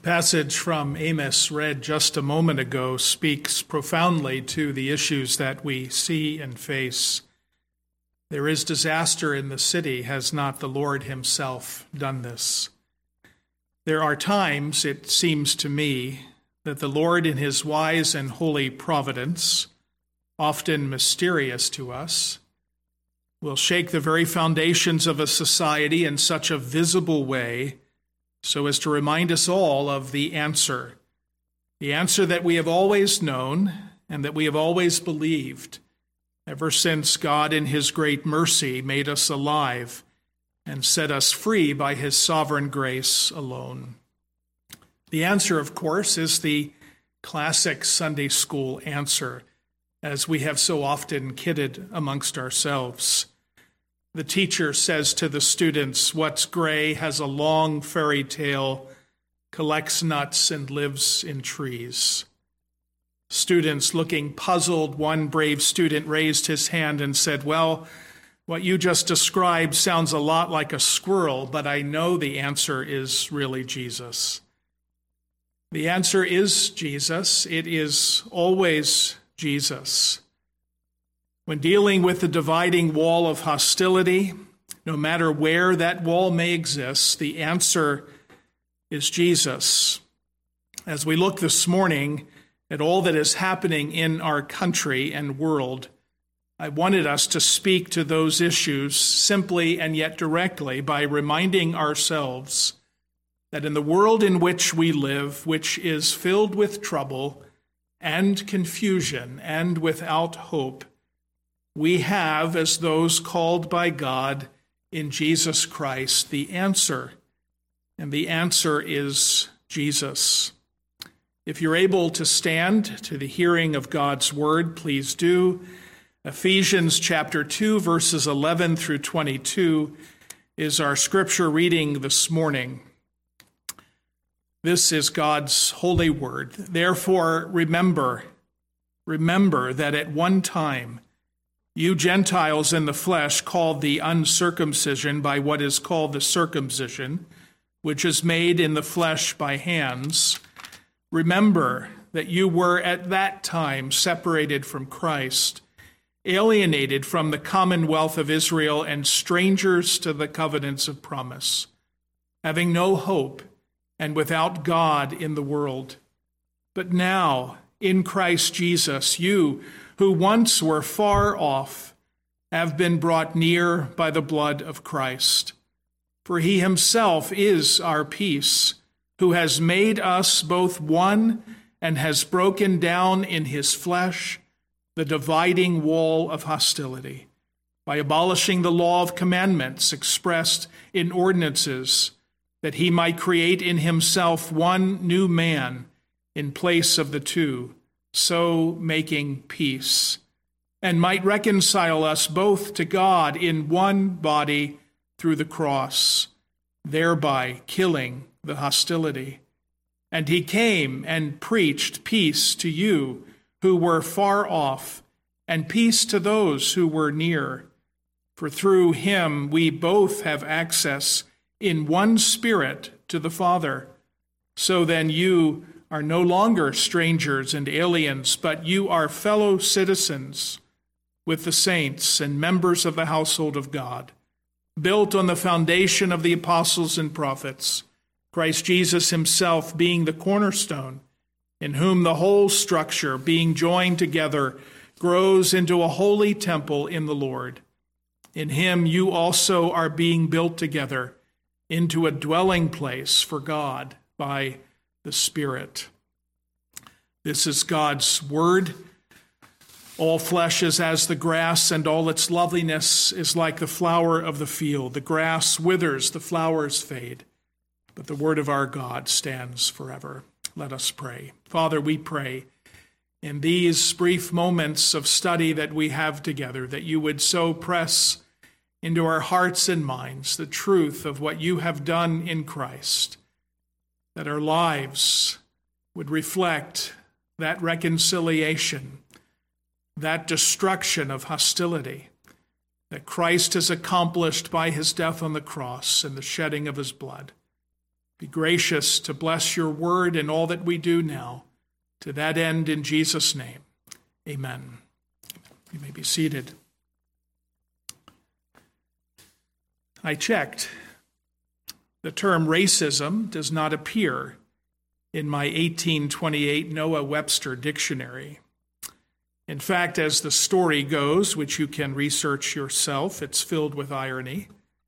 Passage from Amos read just a moment ago speaks profoundly to the issues that we see and face. There is disaster in the city. Has not the Lord himself done this? There are times, it seems to me, that the Lord in his wise and holy providence, often mysterious to us, will shake the very foundations of a society in such a visible way so as to remind us all of the answer that we have always known and that we have always believed ever since God in his great mercy made us alive and set us free by his sovereign grace alone. The answer, of course, is the classic Sunday school answer, as we have so often kidded amongst ourselves. The teacher says to the students, "What's gray, has a long fairy tail, collects nuts and lives in trees." Students looking puzzled, one brave student raised his hand and said, "Well, what you just described sounds a lot like a squirrel, but I know the answer is really Jesus." The answer is Jesus. It is always Jesus. When dealing with the dividing wall of hostility, no matter where that wall may exist, the answer is Jesus. As we look this morning at all that is happening in our country and world, I wanted us to speak to those issues simply and yet directly by reminding ourselves that in the world in which we live, which is filled with trouble and confusion and without hope, we have, as those called by God in Jesus Christ, the answer, and the answer is Jesus. If you're able to stand to the hearing of God's word, please do. Ephesians chapter 2, verses 11 through 22 is our scripture reading this morning. This is God's holy word. Therefore, remember that at one time, you Gentiles in the flesh, called the uncircumcision by what is called the circumcision, which is made in the flesh by hands, remember that you were at that time separated from Christ, alienated from the commonwealth of Israel and strangers to the covenants of promise, having no hope and without God in the world. But now, in Christ Jesus, you who once were far off have been brought near by the blood of Christ. For he himself is our peace, who has made us both one and has broken down in his flesh the dividing wall of hostility, by abolishing the law of commandments expressed in ordinances, that he might create in himself one new man in place of the two, so making peace, and might reconcile us both to God in one body through the cross, thereby killing the hostility. And he came and preached peace to you who were far off, and peace to those who were near. For through him we both have access in one Spirit to the Father. So then you are no longer strangers and aliens, but you are fellow citizens with the saints and members of the household of God, built on the foundation of the apostles and prophets, Christ Jesus himself being the cornerstone, in whom the whole structure, being joined together, grows into a holy temple in the Lord. In him you also are being built together into a dwelling place for God by the Spirit. This is God's word. All flesh is as the grass, and all its loveliness is like the flower of the field. The grass withers, the flowers fade, but the word of our God stands forever. Let us pray. Father, we pray in these brief moments of study that we have together, that you would so press into our hearts and minds the truth of what you have done in Christ, that our lives would reflect that reconciliation, that destruction of hostility that Christ has accomplished by his death on the cross and the shedding of his blood. Be gracious to bless your word in all that we do now. To that end, in Jesus' name, amen. You may be seated. I checked. The term racism does not appear in my 1828 Noah Webster dictionary. In fact, as the story goes, which you can research yourself, it's filled with irony.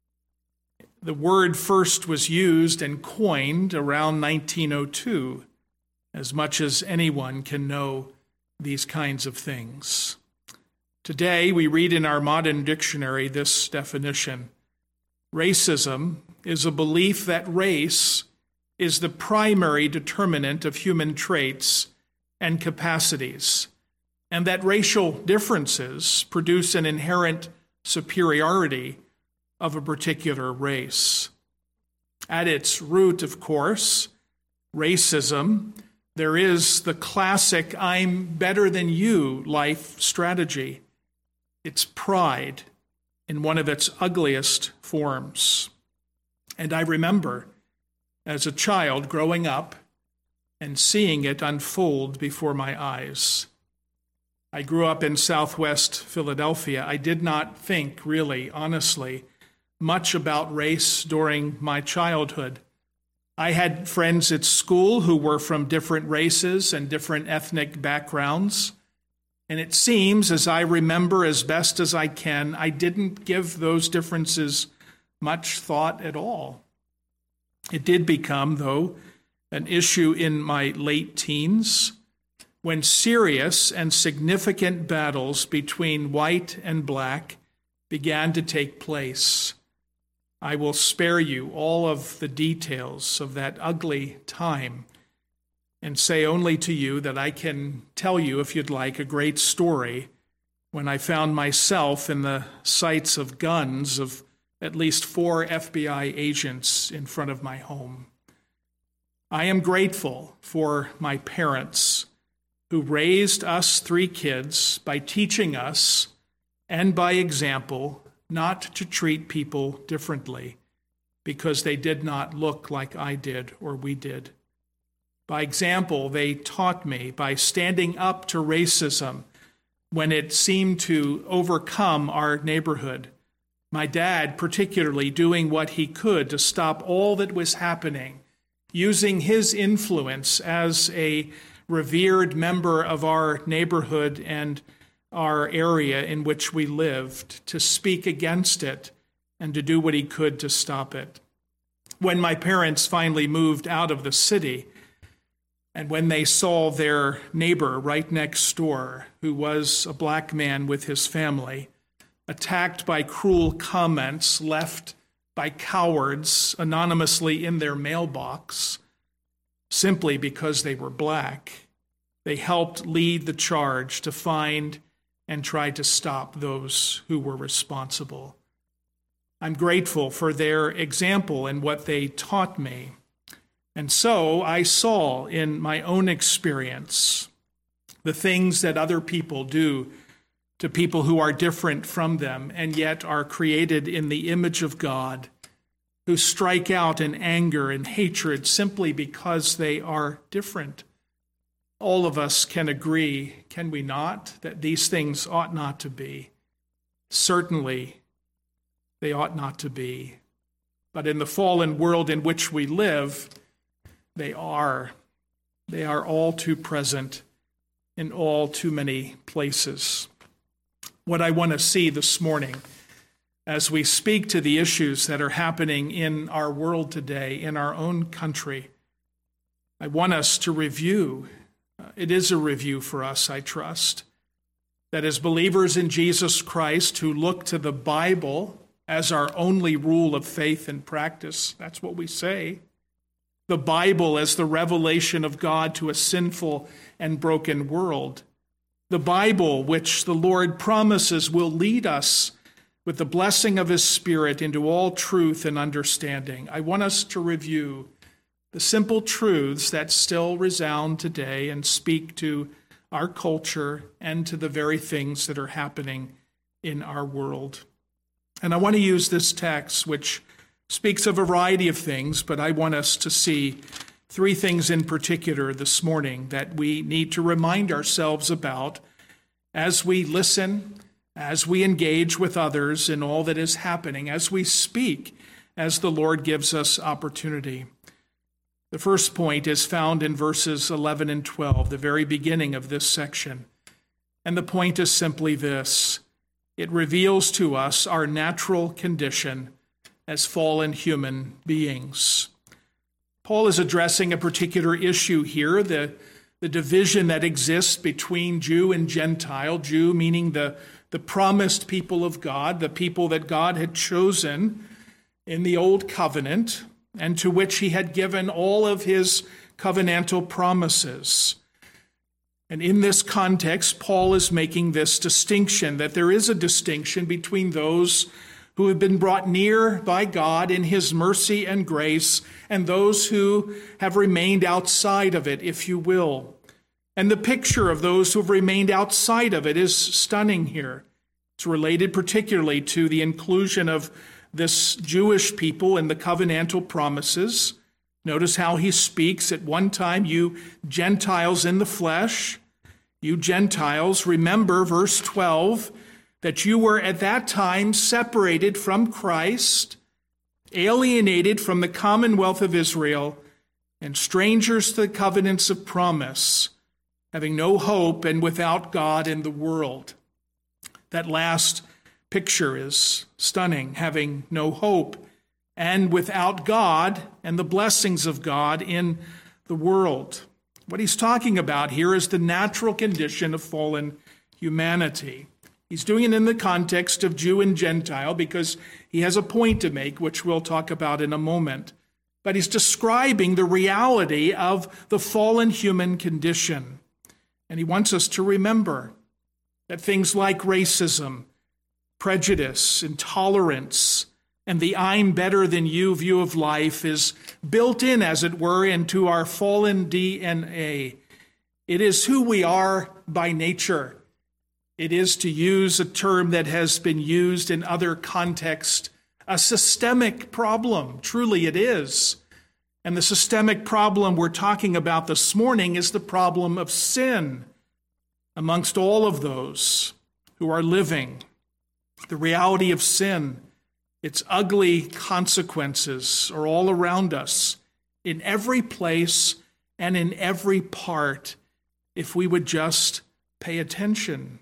The word first was used and coined around 1902, as much as anyone can know these kinds of things. Today, we read in our modern dictionary this definition: racism is a belief that race is the primary determinant of human traits and capacities, and that racial differences produce an inherent superiority of a particular race. At its root, of course, racism, there is the classic "I'm better than you" life strategy. It's pride in one of its ugliest forms. And I remember as a child growing up and seeing it unfold before my eyes. I grew up in Southwest Philadelphia. I did not think, really, honestly, much about race during my childhood. I had friends at school who were from different races and different ethnic backgrounds. And it seems, as I remember as best as I can, I didn't give those differences much thought at all. It did become, though, an issue in my late teens when serious and significant battles between white and black began to take place. I will spare you all of the details of that ugly time and say only to you that I can tell you, if you'd like, a great story when I found myself in the sights of guns of at least 4 FBI agents in front of my home. I am grateful for my parents who raised us 3 kids by teaching us and by example not to treat people differently because they did not look like I did or we did. By example, they taught me by standing up to racism when it seemed to overcome our neighborhood. My dad particularly doing what he could to stop all that was happening, using his influence as a revered member of our neighborhood and our area in which we lived to speak against it and to do what he could to stop it. When my parents finally moved out of the city, and when they saw their neighbor right next door, who was a black man with his family, attacked by cruel comments left by cowards anonymously in their mailbox, simply because they were black, they helped lead the charge to find and try to stop those who were responsible. I'm grateful for their example and what they taught me. And so I saw in my own experience the things that other people do to people who are different from them and yet are created in the image of God, who strike out in anger and hatred simply because they are different. All of us can agree, can we not, that these things ought not to be. Certainly, they ought not to be. But in the fallen world in which we live, they are all too present in all too many places. What I want to see this morning as we speak to the issues that are happening in our world today, in our own country, I want us to review. It is a review for us, I trust, that as believers in Jesus Christ who look to the Bible as our only rule of faith and practice, that's what we say, the Bible as the revelation of God to a sinful and broken world, the Bible which the Lord promises will lead us with the blessing of his Spirit into all truth and understanding. I want us to review the simple truths that still resound today and speak to our culture and to the very things that are happening in our world. And I want to use this text, which speaks of a variety of things, but I want us to see three things in particular this morning that we need to remind ourselves about as we listen, as we engage with others in all that is happening, as we speak, as the Lord gives us opportunity. The first point is found in verses 11 and 12, the very beginning of this section. And the point is simply this: it reveals to us our natural condition as fallen human beings. Paul is addressing a particular issue here, the division that exists between Jew and Gentile, Jew meaning the promised people of God, the people that God had chosen in the Old Covenant, and to which he had given all of his covenantal promises. And in this context, Paul is making this distinction, that there is a distinction between those who have been brought near by God in his mercy and grace, and those who have remained outside of it, if you will. And the picture of those who have remained outside of it is stunning here. It's related particularly to the inclusion of this Jewish people in the covenantal promises. Notice how he speaks at one time, you Gentiles in the flesh, you Gentiles, remember, verse 12, that you were at that time separated from Christ, alienated from the commonwealth of Israel, and strangers to the covenants of promise, having no hope and without God in the world. That last picture is stunning, having no hope and without God and the blessings of God in the world. What he's talking about here is the natural condition of fallen humanity. He's doing it in the context of Jew and Gentile because he has a point to make, which we'll talk about in a moment. But he's describing the reality of the fallen human condition. And he wants us to remember that things like racism, prejudice, intolerance, and the I'm better than you view of life is built in, as it were, into our fallen DNA. It is who we are by nature. It is, to use a term that has been used in other contexts, a systemic problem. Truly it is. And the systemic problem we're talking about this morning is the problem of sin amongst all of those who are living. The reality of sin, its ugly consequences are all around us, in every place and in every part, if we would just pay attention.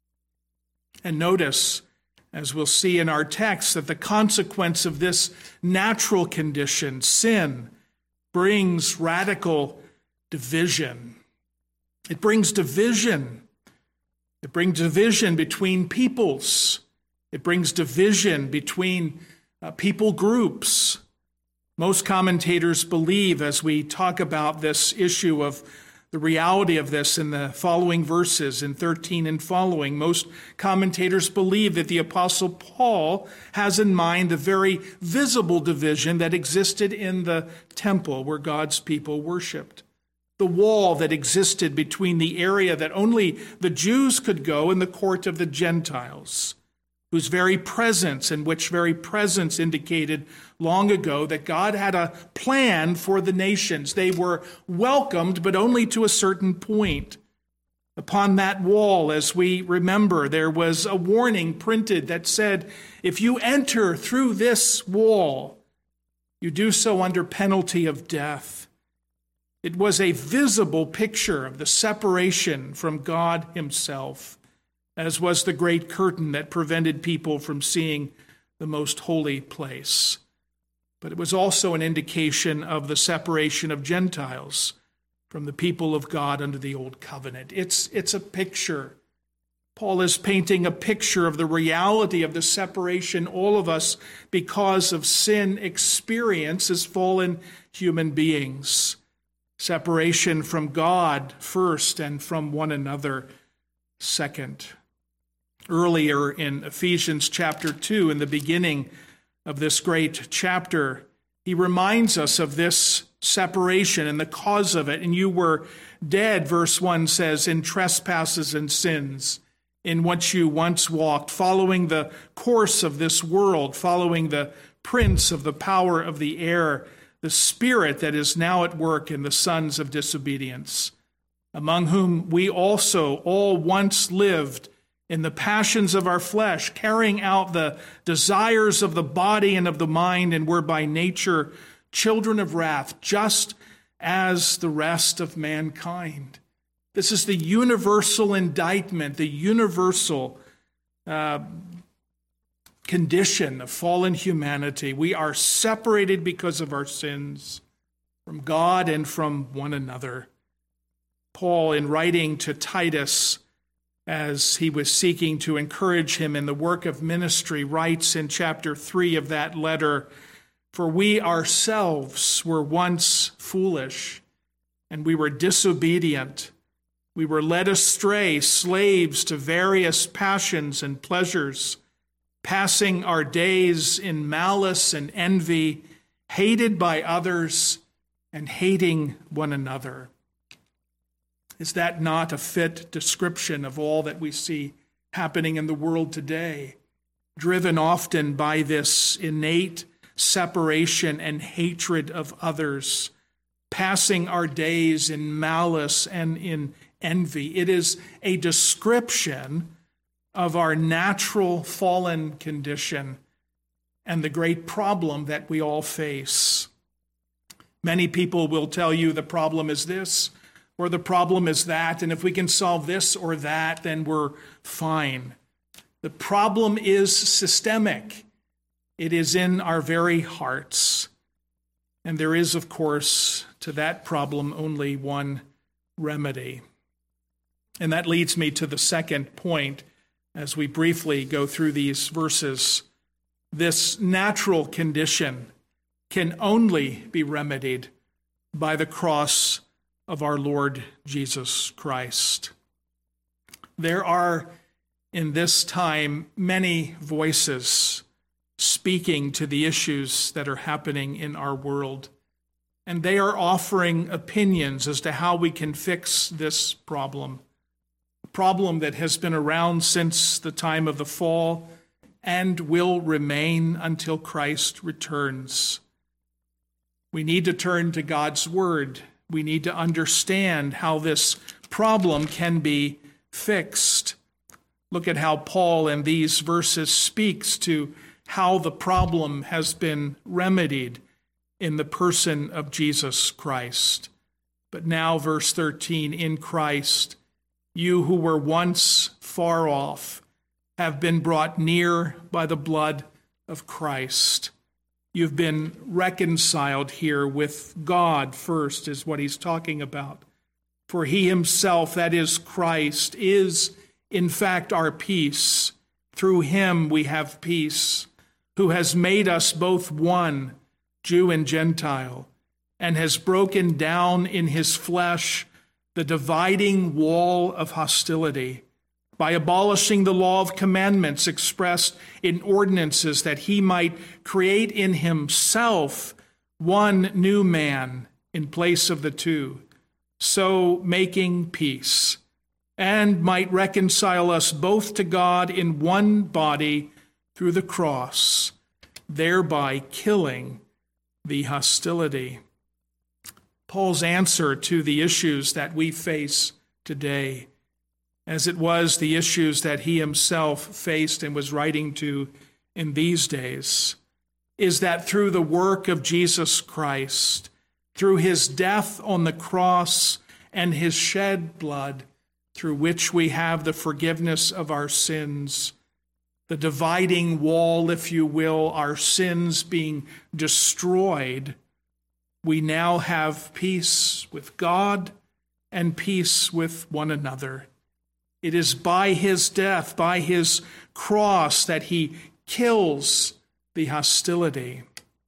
And notice, as we'll see in our text, that the consequence of this natural condition, sin, brings radical division. It brings division. It brings division between peoples. It brings division between people groups. Most commentators believe, as we talk about this issue of the reality of this in the following verses, in 13 and following, most commentators believe that the Apostle Paul has in mind the very visible division that existed in the temple where God's people worshiped. The wall that existed between the area that only the Jews could go and the court of the Gentiles, whose very presence indicated long ago that God had a plan for the nations. They were welcomed, but only to a certain point. Upon that wall, as we remember, there was a warning printed that said, if you enter through this wall, you do so under penalty of death. It was a visible picture of the separation from God himself, as was the great curtain that prevented people from seeing the most holy place. But it was also an indication of the separation of Gentiles from the people of God under the Old Covenant. It's a picture. Paul is painting a picture of the reality of the separation all of us, because of sin, experience as fallen human beings. Separation from God first and from one another second. Earlier in Ephesians chapter 2, in the beginning of this great chapter, he reminds us of this separation and the cause of it. And you were dead, verse 1 says, in trespasses and sins, in which you once walked, following the course of this world, following the prince of the power of the air, the spirit that is now at work in the sons of disobedience, among whom we also all once lived in the passions of our flesh, carrying out the desires of the body and of the mind, and were by nature children of wrath, just as the rest of mankind. This is the universal indictment, the universal condition of fallen humanity. We are separated because of our sins from God and from one another. Paul, in writing to Titus, as he was seeking to encourage him in the work of ministry, writes in chapter 3 of that letter, "For we ourselves were once foolish, and we were disobedient. We were led astray, slaves to various passions and pleasures, passing our days in malice and envy, hated by others and hating one another." Is that not a fit description of all that we see happening in the world today? Driven often by this innate separation and hatred of others, passing our days in malice and in envy. It is a description of our natural fallen condition and the great problem that we all face. Many people will tell you the problem is this, or the problem is that, and if we can solve this or that, then we're fine. The problem is systemic. It is in our very hearts. And there is, of course, to that problem only one remedy. And that leads me to the second point as we briefly go through these verses. This natural condition can only be remedied by the cross of our Lord Jesus Christ. There are in this time many voices speaking to the issues that are happening in our world, and they are offering opinions as to how we can fix this problem, a problem that has been around since the time of the fall and will remain until Christ returns. We need to turn to God's word. We need to understand how this problem can be fixed. Look at how Paul in these verses speaks to how the problem has been remedied in the person of Jesus Christ. But now, verse 13, in Christ, you who were once far off have been brought near by the blood of Christ. You've been reconciled here with God first, is what he's talking about. For he himself, that is Christ, is in fact our peace. Through him we have peace, who has made us both one, Jew and Gentile, and has broken down in his flesh the dividing wall of hostility, by abolishing the law of commandments expressed in ordinances, that he might create in himself one new man in place of the two, so making peace, and might reconcile us both to God in one body through the cross, thereby killing the hostility. Paul's answer to the issues that we face today, as it was the issues that he himself faced and was writing to in these days, is that through the work of Jesus Christ, through his death on the cross and his shed blood, through which we have the forgiveness of our sins, the dividing wall, if you will, our sins being destroyed, we now have peace with God and peace with one another. It is by his death, by his cross, that he kills the hostility.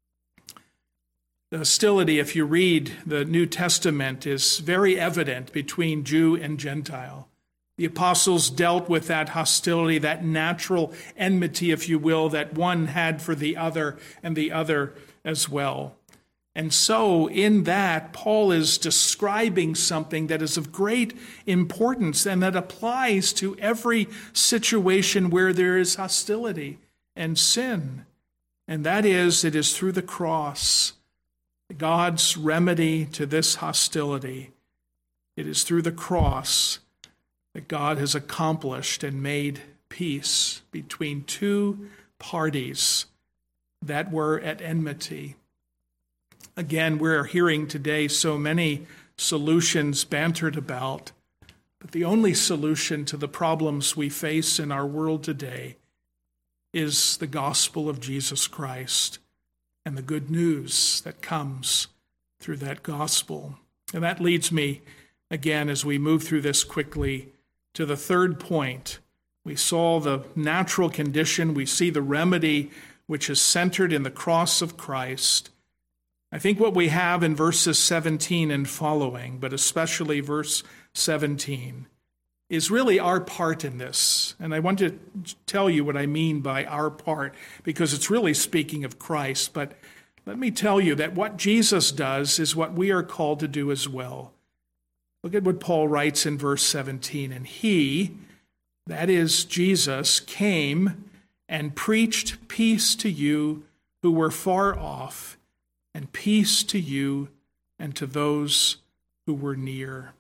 The hostility, if you read the New Testament, is very evident between Jew and Gentile. The apostles dealt with that hostility, that natural enmity, if you will, that one had for the other and the other as well. And so in that, Paul is describing something that is of great importance and that applies to every situation where there is hostility and sin. and that is, it is through the cross, God's remedy to this hostility. It is through the cross that God has accomplished and made peace between two parties that were at enmity. Again, we're hearing today so many solutions bantered about, but the only solution to the problems we face in our world today is the gospel of Jesus Christ and the good news that comes through that gospel. And that leads me, again, as we move through this quickly, to the third point. We saw the natural condition. We see the remedy, which is centered in the cross of Christ. I think what we have in verses 17 and following, but especially verse 17, is really our part in this. And I want to tell you what I mean by our part, because it's really speaking of Christ. But let me tell you that what Jesus does is what we are called to do as well. Look at what Paul writes in verse 17. And he, that is Jesus, came and preached peace to you who were far off, and peace to you and to those who were near.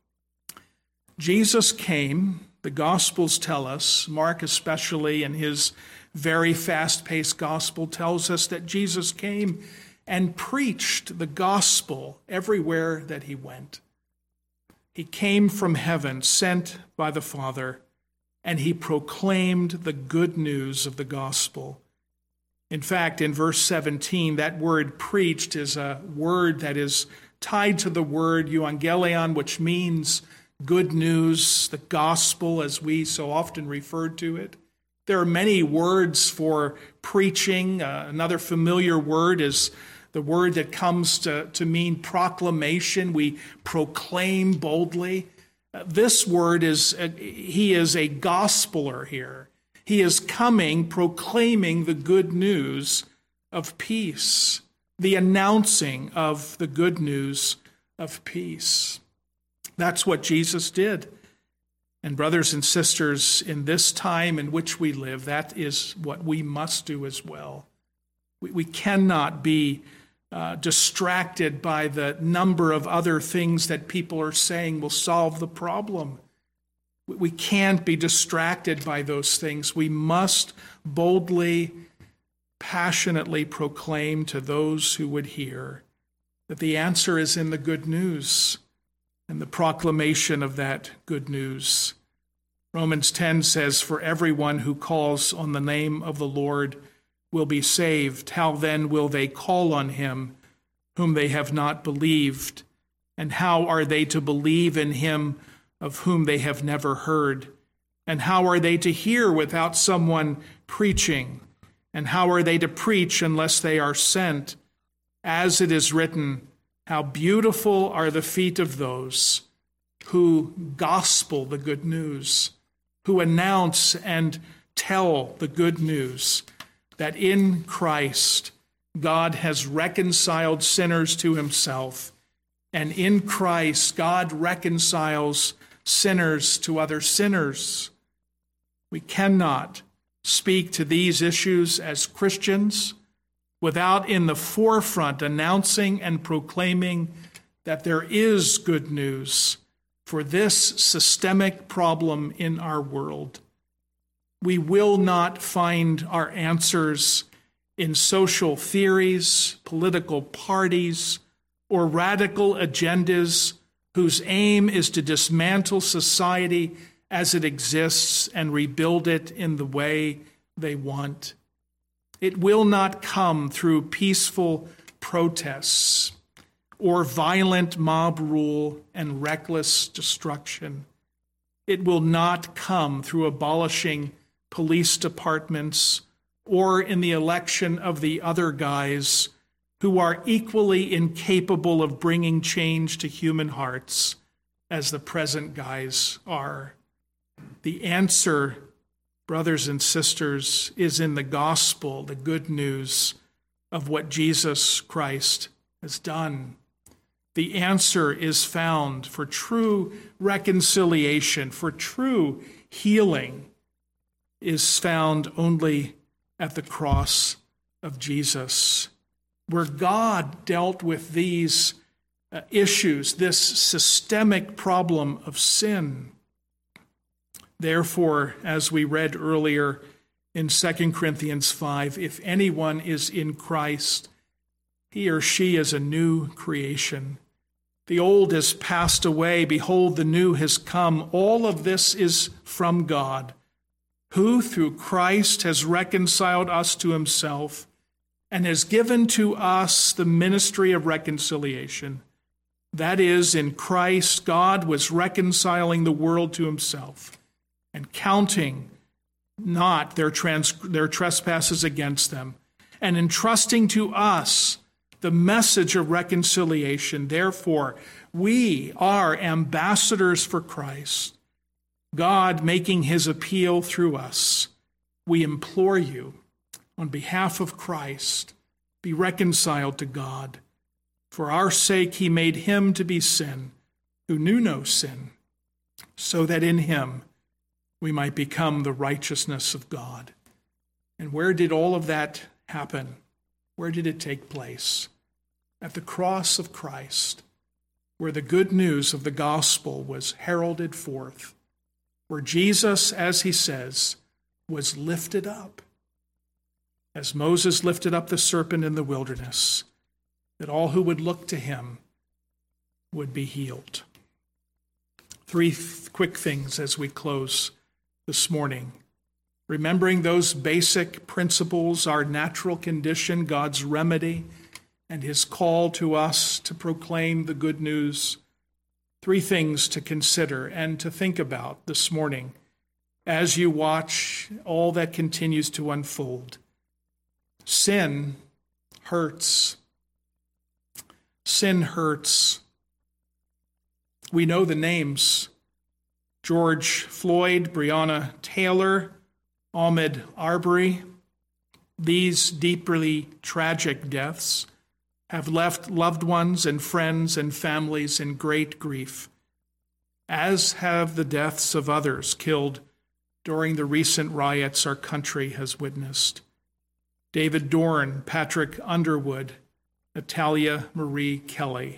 Jesus came, the Gospels tell us, Mark especially in his very fast-paced gospel tells us that Jesus came and preached the gospel everywhere that he went. He came from heaven, sent by the Father, and he proclaimed the good news of the gospel. In fact, in verse 17, that word preached is a word that is tied to the word euangelion, which means good news, the gospel, as we so often refer to it. There are many words for preaching. Another familiar word is the word that comes to mean proclamation. We proclaim boldly. This word is, he is a gospeler here. He is coming, proclaiming the good news of peace, the announcing of the good news of peace. That's what Jesus did. And brothers and sisters, in this time in which we live, that is what we must do as well. We cannot be distracted by the number of other things that people are saying will solve the problem. We can't be distracted by those things. We must boldly, passionately proclaim to those who would hear that the answer is in the good news and the proclamation of that good news. Romans 10 says, "For everyone who calls on the name of the Lord will be saved. How then will they call on him whom they have not believed? And how are they to believe in him of whom they have never heard? And how are they to hear without someone preaching? And how are they to preach unless they are sent? As it is written, how beautiful are the feet of those who gospel the good news, who announce and tell the good news that in Christ God has reconciled sinners to himself, and in Christ God reconciles sinners to other sinners. We cannot speak to these issues as Christians without in the forefront announcing and proclaiming that there is good news for this systemic problem in our world. We will not find our answers in social theories, political parties, or radical agendas whose aim is to dismantle society as it exists and rebuild it in the way they want. It will not come through peaceful protests or violent mob rule and reckless destruction. It will not come through abolishing police departments or in the election of the other guys who are equally incapable of bringing change to human hearts as the present guys are. The answer, brothers and sisters, is in the gospel, the good news of what Jesus Christ has done. The answer is found for true reconciliation, for true healing, is found only at the cross of Jesus, where God dealt with these issues, this systemic problem of sin. Therefore, as we read earlier in 2 Corinthians 5, if anyone is in Christ, he or she is a new creation. The old has passed away. Behold, the new has come. All of this is from God, who through Christ has reconciled us to himself and has given to us the ministry of reconciliation. That is, in Christ, God was reconciling the world to himself and counting not their trespasses against them, and entrusting to us the message of reconciliation. Therefore, we are ambassadors for Christ, God making his appeal through us. We implore you, on behalf of Christ, be reconciled to God. For our sake he made him to be sin, who knew no sin, so that in him we might become the righteousness of God. And where did all of that happen? Where did it take place? At the cross of Christ, where the good news of the gospel was heralded forth, where Jesus, as he says, was lifted up, as Moses lifted up the serpent in the wilderness, that all who would look to him would be healed. Three quick things as we close this morning. Remembering those basic principles, our natural condition, God's remedy, and his call to us to proclaim the good news. Three things to consider and to think about this morning as you watch all that continues to unfold. Sin hurts. Sin hurts. We know the names: George Floyd, Breonna Taylor, Ahmaud Arbery. These deeply tragic deaths have left loved ones and friends and families in great grief, as have the deaths of others killed during the recent riots our country has witnessed. David Dorn, Patrick Underwood, Natalia Marie Kelly.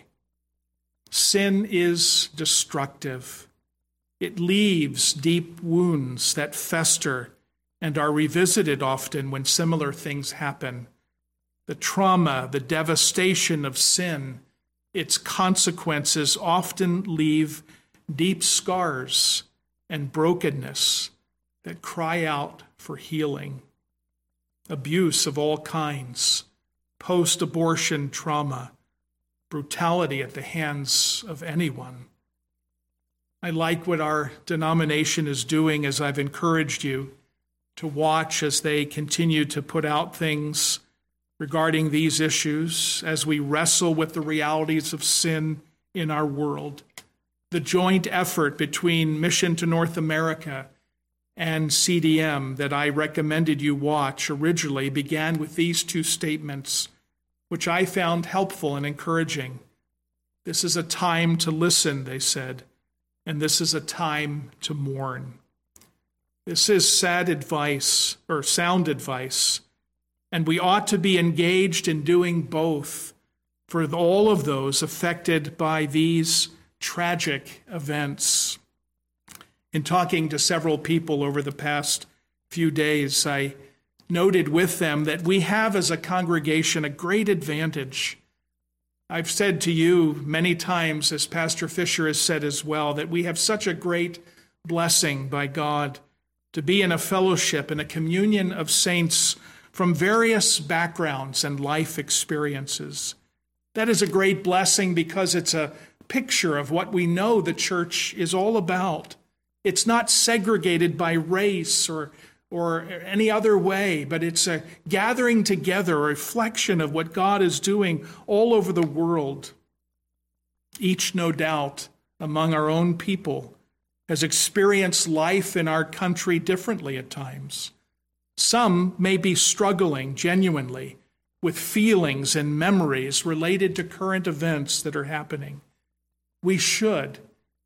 Sin is destructive. It leaves deep wounds that fester and are revisited often when similar things happen. The trauma, the devastation of sin, its consequences often leave deep scars and brokenness that cry out for healing. Abuse of all kinds, post-abortion trauma, brutality at the hands of anyone. I like what our denomination is doing, as I've encouraged you to watch as they continue to put out things regarding these issues as we wrestle with the realities of sin in our world. The joint effort between Mission to North America and CDM that I recommended you watch originally began with these two statements, which I found helpful and encouraging. This is a time to listen, they said, and this is a time to mourn. This is sound advice, and we ought to be engaged in doing both for all of those affected by these tragic events. In talking to several people over the past few days, I noted with them that we have as a congregation a great advantage. I've said to you many times, as Pastor Fisher has said as well, that we have such a great blessing by God to be in a fellowship and a communion of saints from various backgrounds and life experiences. That is a great blessing because it's a picture of what we know the church is all about. It's not segregated by race or any other way, but it's a gathering together, a reflection of what God is doing all over the world. Each, no doubt, among our own people, has experienced life in our country differently at times. Some may be struggling genuinely with feelings and memories related to current events that are happening. We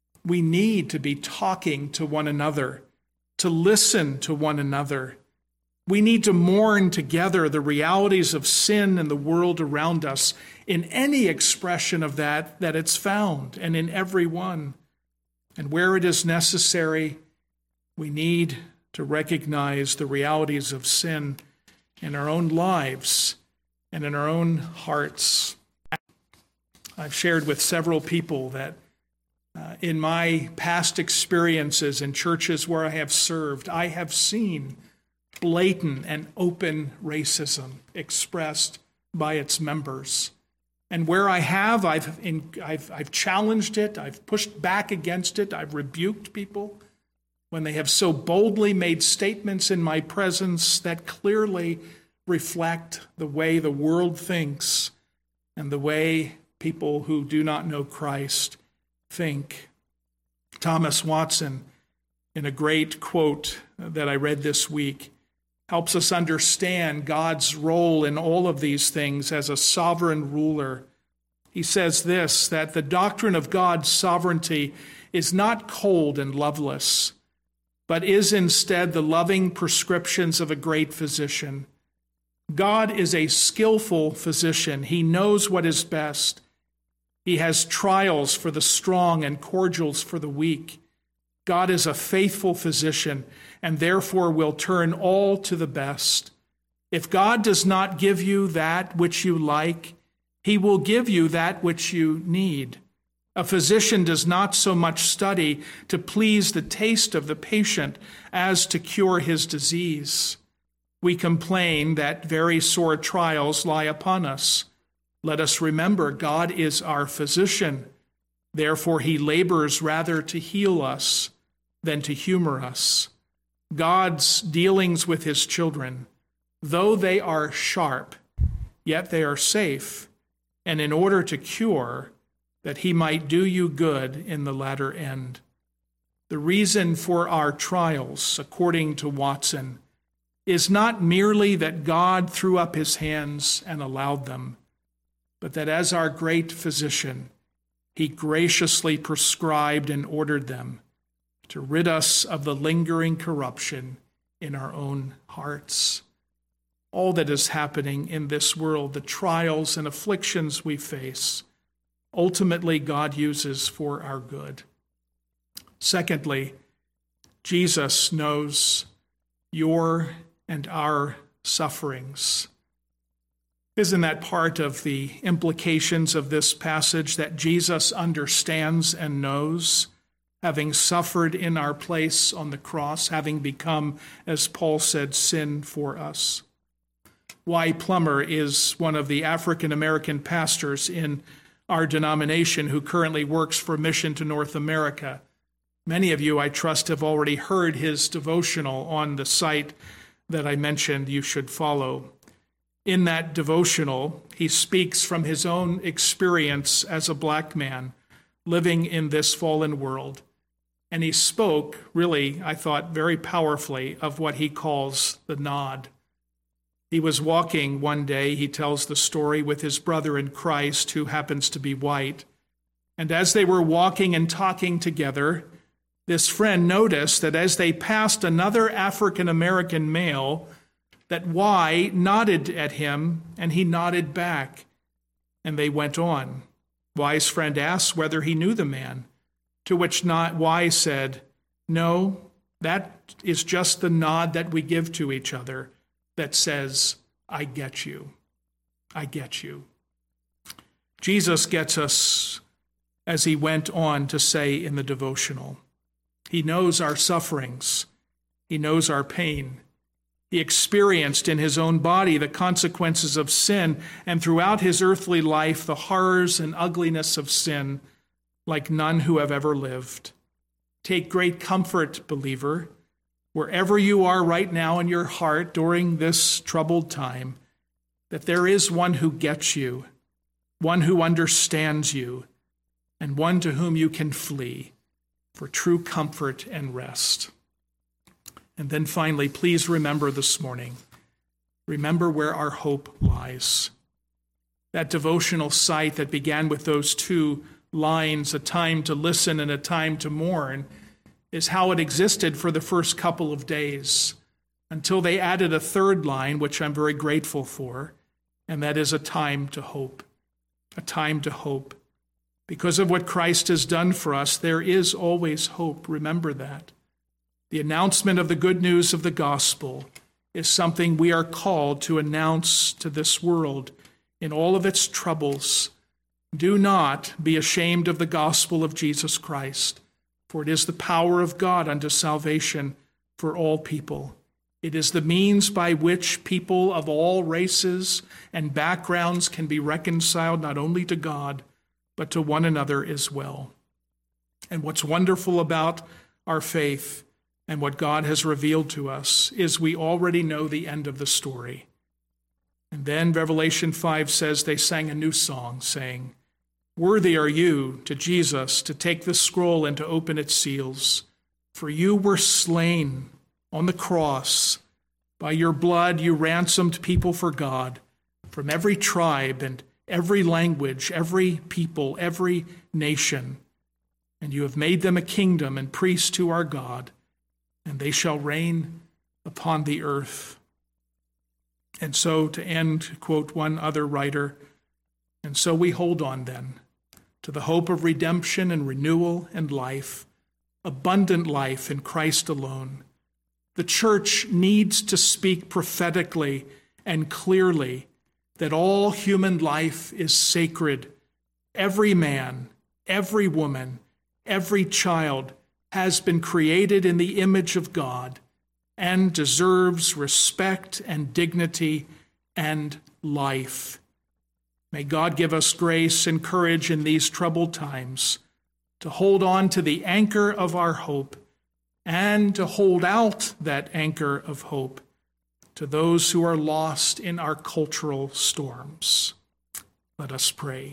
need to be talking to one another, to listen to one another, We need to mourn together the realities of sin in the world around us in any expression of that it's found, and in every one. And where it is necessary, we need to recognize the realities of sin in our own lives and in our own hearts. I've shared with several people that in my past experiences in churches where I have served, I have seen blatant and open racism expressed by its members. And where I have, I've challenged it, I've pushed back against it, I've rebuked people when they have so boldly made statements in my presence that clearly reflect the way the world thinks and the way people who do not know Christ think. Thomas Watson, in a great quote that I read this week, helps us understand God's role in all of these things as a sovereign ruler. He says this, that the doctrine of God's sovereignty is not cold and loveless, but is instead the loving prescriptions of a great physician. God is a skillful physician. He knows what is best. He has trials for the strong and cordials for the weak. God is a faithful physician and therefore will turn all to the best. If God does not give you that which you like, he will give you that which you need. A physician does not so much study to please the taste of the patient as to cure his disease. We complain that very sore trials lie upon us. Let us remember God is our physician. Therefore, he labors rather to heal us than to humor us. God's dealings with his children, though they are sharp, yet they are safe, and in order to cure, that he might do you good in the latter end. The reason for our trials, according to Watson, is not merely that God threw up his hands and allowed them, but that as our great physician, he graciously prescribed and ordered them to rid us of the lingering corruption in our own hearts. All that is happening in this world, the trials and afflictions we face, ultimately God uses for our good. Secondly, Jesus knows your and our sufferings. Isn't that part of the implications of this passage, that Jesus understands and knows, having suffered in our place on the cross, having become, as Paul said, sin for us? Y. Plummer is one of the African-American pastors in our denomination who currently works for Mission to North America. Many of you, I trust, have already heard his devotional on the site that I mentioned you should follow. In that devotional, he speaks from his own experience as a black man living in this fallen world. And he spoke, really, I thought, very powerfully of what he calls the nod. He was walking one day, he tells the story, with his brother in Christ, who happens to be white. And as they were walking and talking together, this friend noticed that as they passed another African-American male, that Y nodded at him, and he nodded back. And they went on. Y's friend asked whether he knew the man, to which Y said, "No, that is just the nod that we give to each other that says, 'I get you. I get you.'" Jesus gets us, as he went on to say in the devotional. He knows our sufferings. He knows our pain. He experienced in his own body the consequences of sin, and throughout his earthly life the horrors and ugliness of sin, like none who have ever lived. Take great comfort, believer, wherever you are right now in your heart during this troubled time, that there is one who gets you, one who understands you, and one to whom you can flee for true comfort and rest. And then finally, please remember this morning, remember where our hope lies. That devotional site that began with those two lines, a time to listen and a time to mourn, is how it existed for the first couple of days. until they added a third line, which I'm very grateful for, and that is a time to hope. A time to hope. Because of what Christ has done for us, there is always hope. Remember that. The announcement of the good news of the gospel is something we are called to announce to this world in all of its troubles. Do not be ashamed of the gospel of Jesus Christ, for it is the power of God unto salvation for all people. It is the means by which people of all races and backgrounds can be reconciled not only to God, but to one another as well. And what's wonderful about our faith and what God has revealed to us is we already know the end of the story. And then Revelation 5 says they sang a new song, saying, "Worthy are you, to Jesus, to take the scroll and to open its seals. For you were slain on the cross. By your blood you ransomed people for God from every tribe and every language, every people, every nation. And you have made them a kingdom and priests to our God, and they shall reign upon the earth." And so, to end, quote one other writer, "And so we hold on then to the hope of redemption and renewal and life, abundant life in Christ alone. The church needs to speak prophetically and clearly that all human life is sacred. Every man, every woman, every child has been created in the image of God and deserves respect and dignity and life. May God give us grace and courage in these troubled times to hold on to the anchor of our hope and to hold out that anchor of hope to those who are lost in our cultural storms. Let us pray.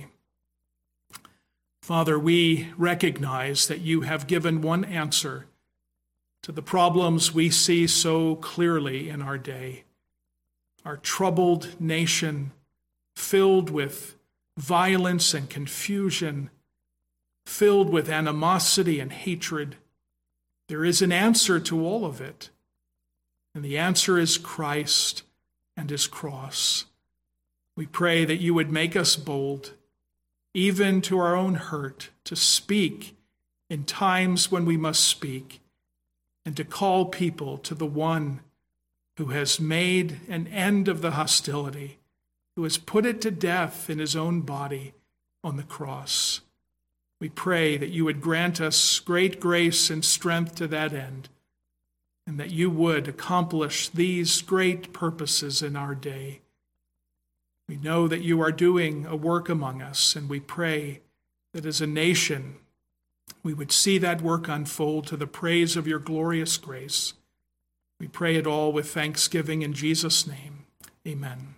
Father, we recognize that you have given one answer to the problems we see so clearly in our day. Our troubled nation, filled with violence and confusion, filled with animosity and hatred. There is an answer to all of it. And the answer is Christ and his cross. We pray that you would make us bold, even to our own hurt, to speak in times when we must speak, and to call people to the one who has made an end of the hostility, who has put it to death in his own body on the cross. We pray that you would grant us great grace and strength to that end, and that you would accomplish these great purposes in our day. We know that you are doing a work among us, and we pray that as a nation, we would see that work unfold to the praise of your glorious grace. We pray it all with thanksgiving in Jesus' name. Amen.